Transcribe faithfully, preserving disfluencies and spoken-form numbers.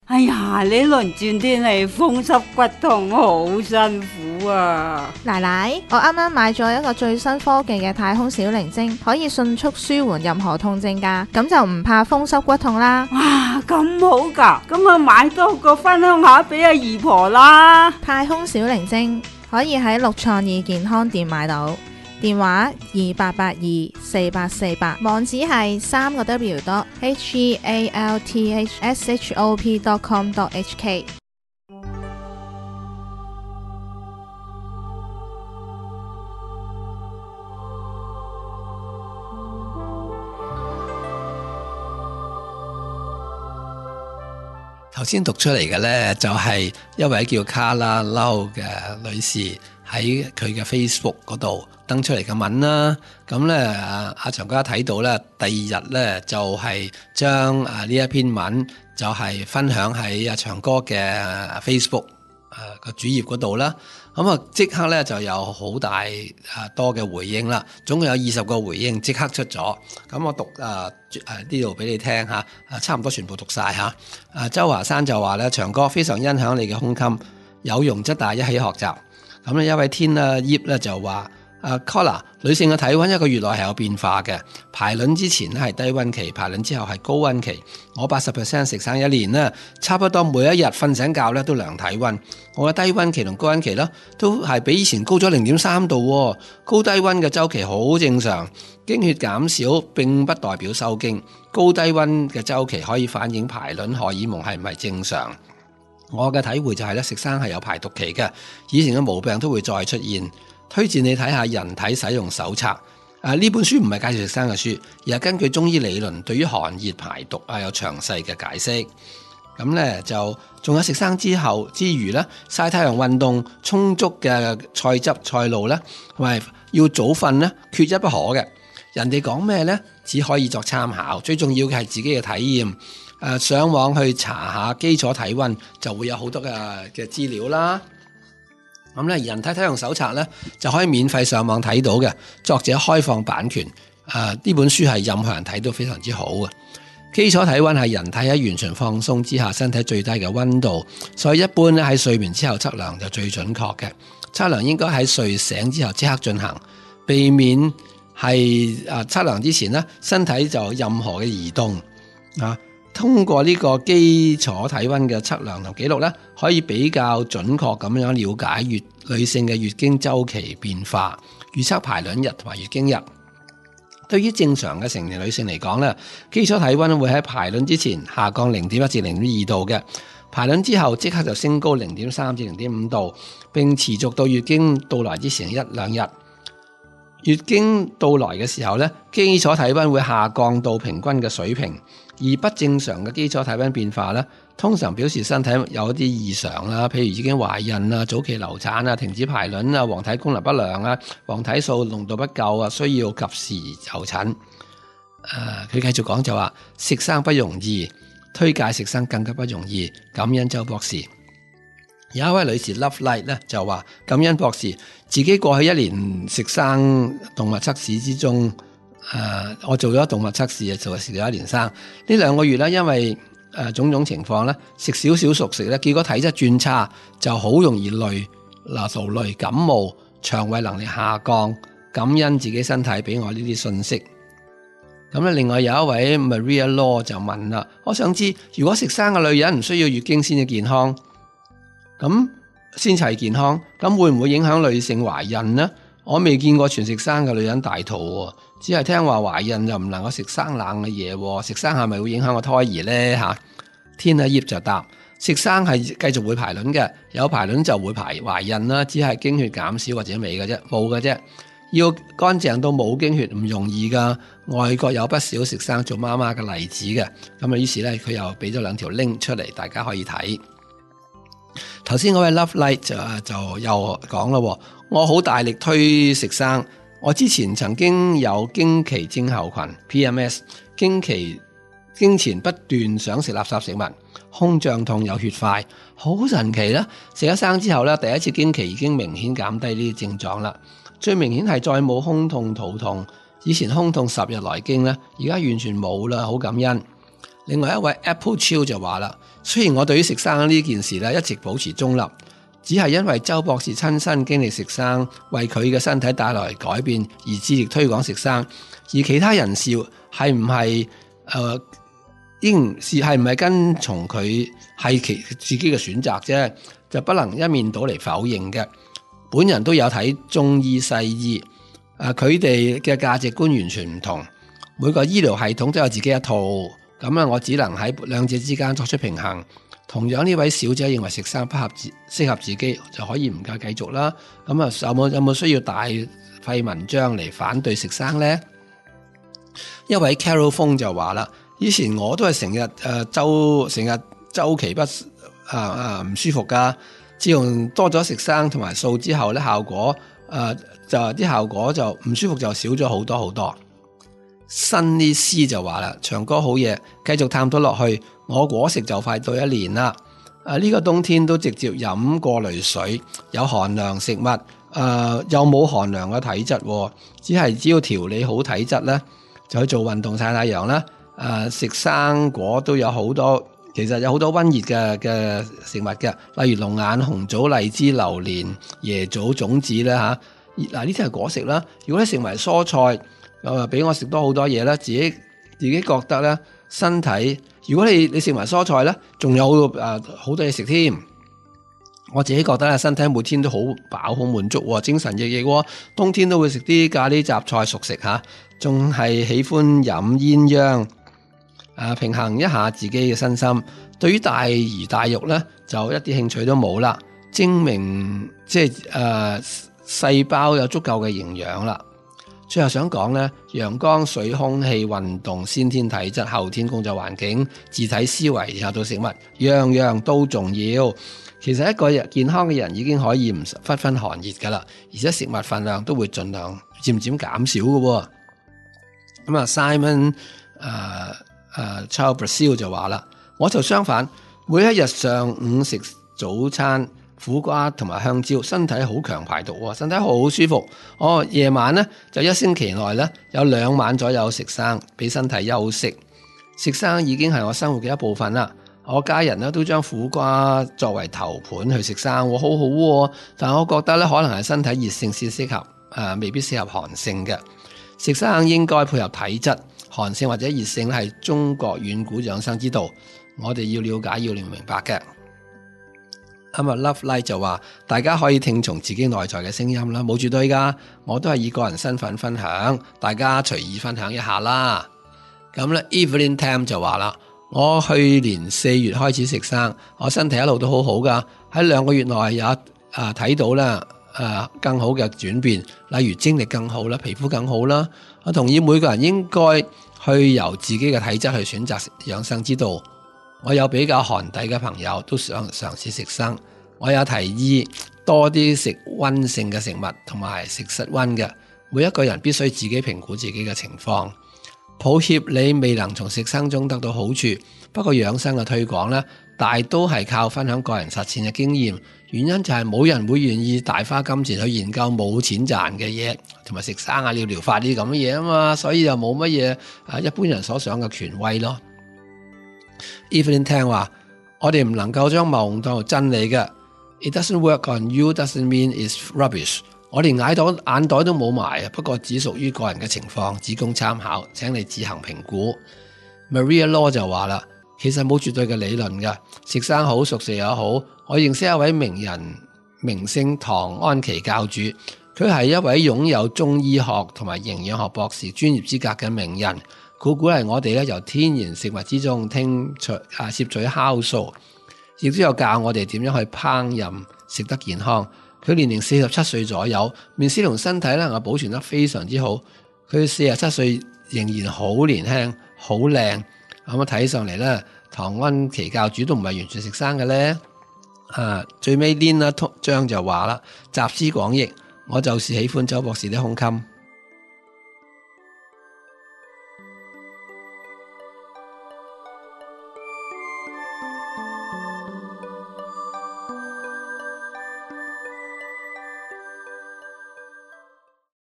哎呀，呢輪轉天氣風濕骨痛，好辛苦啊！ 奶奶，我啱啱買咗一個最新科技嘅太空小靈精，可以迅速舒緩任何痛症㗎，咁就唔怕風濕骨痛啦。 哇，咁好噶，咁啊買多個分享下俾阿姨婆啦。 太空小靈精可以喺六創意健康店買到，電話二八八二四八四八，網址係三個 W dot H E A L T H S H O P dot com dot H K。 頭先讀出嚟嘅呢，就係一位叫卡拉嬲嘅女士喺佢嘅 Facebook 嗰度登出嚟嘅文啦。咁呢，阿阿長哥睇到呢，第二日呢，就係將啊呢一篇文就係分享喺阿長哥嘅 Facebook 誒個主頁嗰度啦。咁啊即刻呢，就有好大啊多嘅回應啦，總共有二十個回應即刻出咗。咁我讀啊誒呢度俾你聽下，啊差唔多全部讀晒吓。啊周華山就話咧，長哥非常欣賞你嘅胸襟，有容則大，一起學習。咁咧一位天啊葉咧就話，啊 Collar 女性嘅體溫一個月內係有變化嘅，排卵之前咧係低溫期，排卵之後係高溫期。我八十 percent 食生一年咧，差不多每一日瞓醒覺咧都量體溫。我嘅低溫期同高溫期咧都係比以前高咗零點三度，高低溫嘅周期好正常。經血減少並不代表收經，高低溫嘅周期可以反映排卵荷爾蒙係唔係正常。我嘅體會就係咧，食生係有排毒期嘅，以前嘅毛病都會再出現。推薦你睇下人體使用手冊。啊，呢本書唔係介紹食生嘅書，而係根據中醫理論對於寒熱排毒啊有詳細嘅解釋。咁咧就仲有食生之後之餘咧，曬太陽運動充足嘅菜汁菜露咧，同埋要早瞓咧，缺一不可嘅。人哋講咩咧，只可以作參考，最重要嘅係自己嘅體驗。誒，上網去查下基礎體溫，就會有好多嘅嘅資料啦。咁咧，人體體用手冊咧就可以免費上網睇到嘅，作者開放版權。誒，呢本書係任何人睇都非常之好嘅。基礎體溫係人體喺完全放鬆之下身體最低嘅溫度，所以一般咧喺睡眠之後測量就最準確嘅。測量應該喺睡醒之後即刻進行，避免係誒測量之前咧身體就任何嘅移動啊。通過呢個基礎體溫嘅測量同記錄咧，可以比較準確咁樣了解月女性嘅月經周期變化，預測排卵日同埋月經日。對於正常嘅成年女性嚟講咧，基礎體溫會喺排卵之前下降零點一至零點二度嘅，排卵之後即刻就升高零點三至零點五度，並持續到月經到來之前一兩日。月經到來嘅時候咧，基礎體溫會下降到平均嘅水平。而不正常嘅基礎體溫變化咧，通常表示身體有一啲異常啦，譬如已經懷孕啊、早期流產啊、停止排卵啊、黃體功能不良啊、黃體素濃度不夠啊，需要及時就診。誒、呃，佢繼續講就話食生不容易，推介食生更加不容易。感恩周博士。有一位女士 Love Light 咧就話，感恩博士自己過去一年食生動物測試之中。誒、呃，我做咗動物測試啊，就食咗一年生。呢兩個月咧，因為誒、呃、種種情況咧，食少少熟食咧，結果體質轉差，就好容易累、勞累、感冒、腸胃能力下降。感恩自己身體俾我呢啲信息。咁咧，另外有一位 Maria Law 就問啦，我想知如果食生嘅女人唔需要月經先至健康，咁先係健康，咁會唔會影響女性懷孕呢？我未見過全食生嘅女人大肚喎，只係聽話懷孕又唔能夠食生冷嘅嘢，食生係咪會影響個胎兒呢？吓，天啊葉就答，食生係繼續會排卵嘅，有排卵就會排懷孕啦，只係經血減少或者未嘅啫，冇嘅啫。要乾淨到冇經血唔容易噶，外國有不少食生做媽媽嘅例子嘅。咁啊，於是咧佢又俾咗兩條 link 出嚟，大家可以睇。頭先嗰位 Love Light 就就又講咯，我好大力推食生。我之前曾經有經期症候群 P M S， 經期經前不斷想食垃圾食物，胸脹痛有血塊，好神奇啦！食咗生之後咧，第一次經期已經明顯減低呢啲症狀啦。最明顯係再冇胸痛肚痛，以前胸痛十日來經咧，而家完全冇啦，好感恩。 另外一位 Apple Chill 就話啦，雖然我對於食生呢件事咧一直保持中立，只係因為周博士親身經歷食生，為佢嘅身體帶來改變而致力推廣食生，而其他人士係唔係誒應是係唔係跟從佢係其自己嘅選擇啫，就不能一面倒嚟否認嘅。本人都有睇中醫西醫，誒佢哋嘅價值觀完全唔同，每個醫療系統都有自己一套。咁啊，我只能喺兩者之間作出平衡。同樣呢位小姐認為食生不合自適合自己，就可以唔夠繼續啦。咁啊，有冇有冇需要大費文章嚟反對食生呢？一位 Carol 風就話啦，以前我都係成日誒周成日周期不啊啊唔舒服噶，自從多咗食生同埋素之後咧，效果誒、呃、就啲效果就唔舒服就少咗好多好多。新呢詩就話啦，長哥好嘢，繼續探討落去。我果食就快到一年啦。啊呢、這個冬天都直接飲過濾水，有寒涼食物，誒、呃、又冇寒涼嘅體質，只係只要調理好體質咧，就去做運動曬太陽啦。誒、呃、食生果都有好多，其實有好多溫熱嘅嘅食物嘅，例如龍眼、紅棗、荔枝、榴蓮、椰棗種子咧嚇。嗱呢啲係果食啦。如果你食埋蔬菜，誒俾我食多好多嘢啦，自己自己覺得咧身體，如果你你食埋蔬菜咧，仲有誒好多嘢食添。我自己覺得咧，身體每天都好飽好滿足，精神奕奕喎。冬天都會食啲咖喱雜菜熟食嚇，仲係喜歡飲鴛鴦，誒平衡一下自己嘅身心。對於大魚大肉咧，就一啲興趣都冇啦。精明即係誒細胞有足夠嘅營養啦。最後想講咧，陽光、水、空氣、運動、先天體質、後天工作環境、自體思維，然後到食物，樣樣都重要。其實一個健康嘅人已經可以唔忽分寒熱噶啦，而且食物份量都會盡量漸漸減少嘅。咁啊 ，Simon 誒、呃、誒、呃、Charles Brazil 就話啦，我就相反，每一日上午食早餐。苦瓜同埋香蕉，身體好強排毒，身體好舒服。哦，夜晚咧就一星期內咧有兩晚左右食生，俾身體休息。食生已經係我生活嘅一部分啦。我家人咧都將苦瓜作為頭盤去食生，好好喎。但我覺得咧可能係身體熱性先適合，誒、呃、未必適合寒性嘅。食生應該配合體質，寒性或者熱性係中國遠古養生之道，我哋要了解要明白嘅。咁啊 Love Light 就話大家可以聽從自己內在嘅聲音啦，冇絕對噶，我都係以個人身份分享，大家隨意分享一下啦。咁咧 Evelyn Tam 就話啦，我去年四月開始食生，我身體一路都好好噶，喺兩個月內有啊睇到啦誒更好嘅轉變，例如精力更好啦，皮膚更好啦。我同意每個人應該去由自己嘅體質去選擇養生之道。我有比較寒底嘅朋友都想嘗試食生，我有提議多啲食溫性嘅食物同埋食室溫嘅。每一個人必須自己評估自己嘅情況。抱歉你未能從食生中得到好處，不過養生嘅推廣呢，大都係靠分享個人實踐嘅經驗。原因就係冇人會願意大花金錢去研究冇錢賺嘅嘢，同埋食生啊、療療法啲咁嘅嘢啊嘛，所以就冇乜嘢啊一般人所想嘅權威咯。Evelyn 聽話，我哋唔能夠將謬誤當作真理嘅。It doesn't work on you doesn't mean it's rubbish。我連眼袋眼袋都冇埋啊，不過只屬於個人嘅情況，只供參考，請你自行評估。Maria Law 就話啦，其實冇絕對嘅理論嘅，食生好熟食也好。我認識一位名人，名姓唐安琪教主，佢係一位擁有中醫學同埋營養學博士專業資格嘅名人。佢鼓勵我哋咧由天然食物之中聽取啊攝取酵素，亦都有教我哋點樣去烹飪食得健康。佢年齡四十七歲左右，面色同身體咧能夠保存得非常之好。佢四十七歲仍然好年輕好靚，咁啊睇上嚟咧，唐安琪教主都唔係完全食生嘅咧。啊，最尾 Lina 張就話啦，集思廣益，我就是喜歡周博士的胸襟。